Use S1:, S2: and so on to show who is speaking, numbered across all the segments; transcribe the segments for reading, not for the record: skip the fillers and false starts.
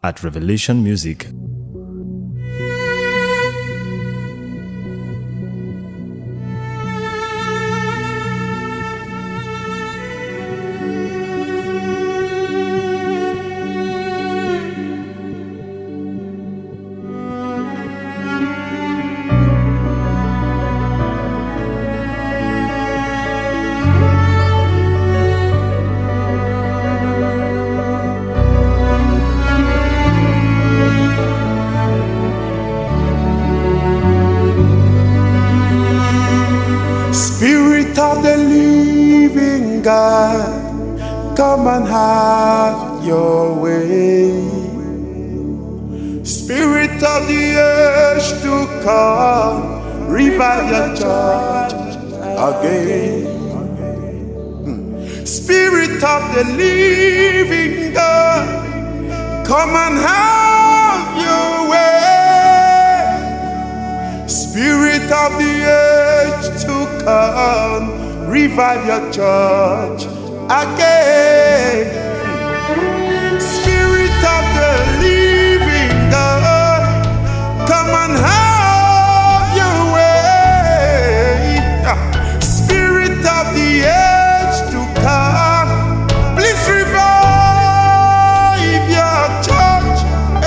S1: at Revelation Music.
S2: Spirit of the living God, come and have your way. Spirit of the age to come, revive your church again. Spirit of the living God, come and have your way. Spirit of the age to come, revive your church again. Spirit of the living God, come and have your way. Spirit of the age to come, please revive your church.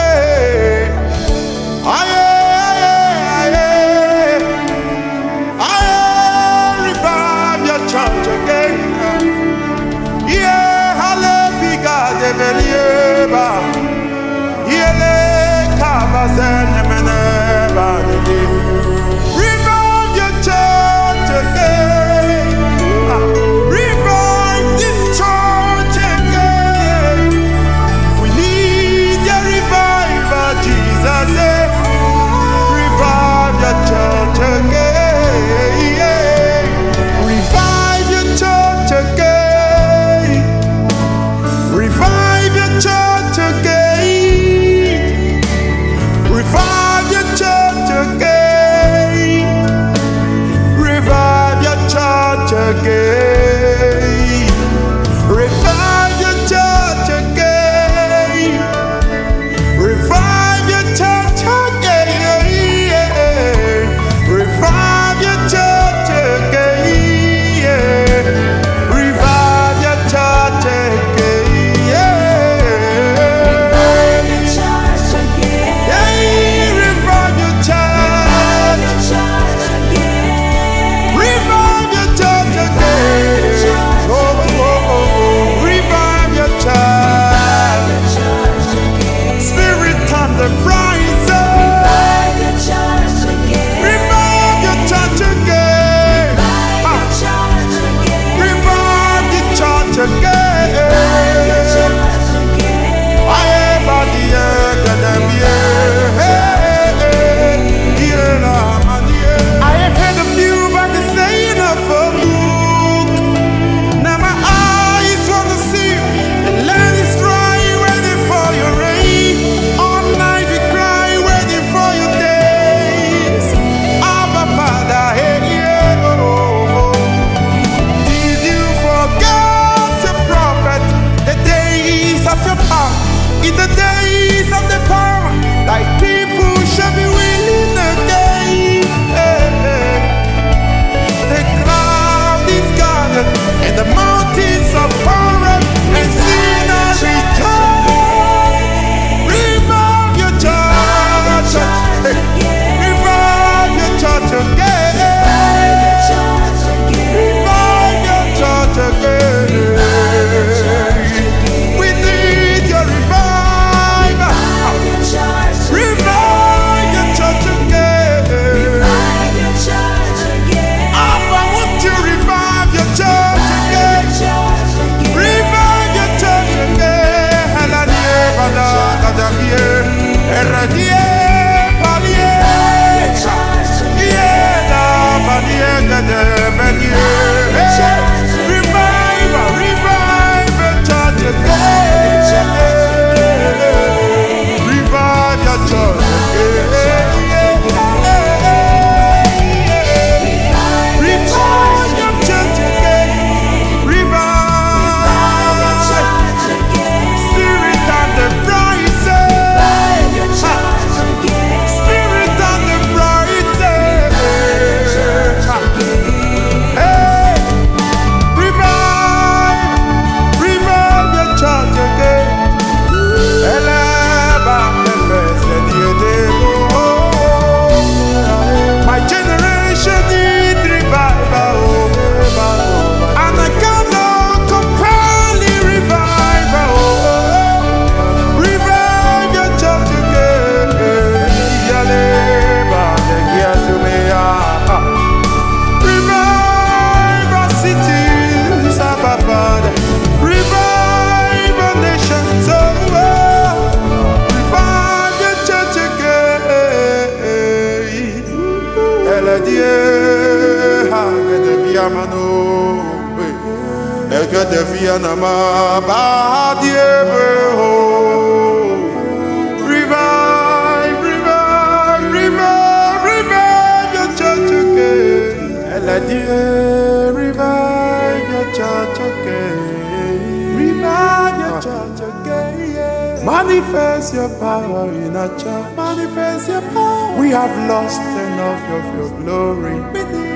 S2: Revive your church again. Revive this church again. We need your revival, Jesus. Revive your church again. Revive your church again. Revive your church again. Revive your church again. Revive your church again. Revive your church again. Revive your church again. Revive your church again. Revive your church in the days of the power, thy people shall be willing again. The cloud is gathered, and the mountains are poured, and sinners return. Revive your church, revive your church again. Revive your church again. We need your revival. Revive your church again. I want to revive your church again. Revive your church again. Shanama Badiebo. Revive, revive, revive, revive your church again. Eladie, revive your church again. Revive your church again. Manifest your power in our church. Manifest your power. We have lost enough of your glory.